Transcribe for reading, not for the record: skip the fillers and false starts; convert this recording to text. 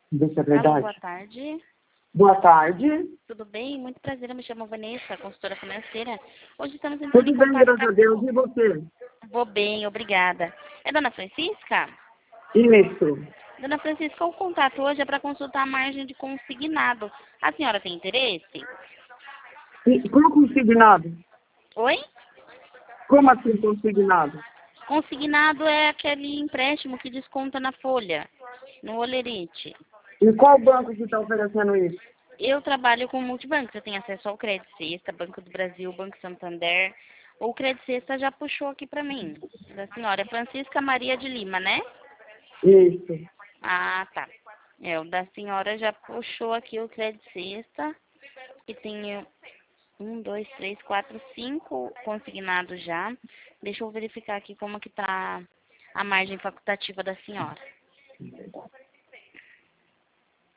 Vê se é Alô, verdade. boa tarde. Boa tarde. Tudo bem? Muito prazer, eu me chamo Vanessa, consultora financeira. Hoje estamos entrando em Tudo bem, contato graças para... a Deus. E você? Vou bem, obrigada. É Dona Francisca? Isso. Dona Francisca, o contato hoje é para consultar a margem de consignado. A senhora tem interesse? E como consignado? Oi? Como assim consignado? Consignado é aquele empréstimo que desconta na folha, no Olerite. E qual banco que está oferecendo isso? Eu trabalho com multibanco, eu tenho acesso ao Crédito Sexta, Banco do Brasil, Banco Santander. O Crédito Sexta já puxou aqui para mim, da senhora Francisca Maria de Lima, né? Isso. Ah, tá. O da senhora já puxou aqui o Crédito Sexta, que tem 5 consignados já. Deixa eu verificar aqui como que tá a margem facultativa da senhora.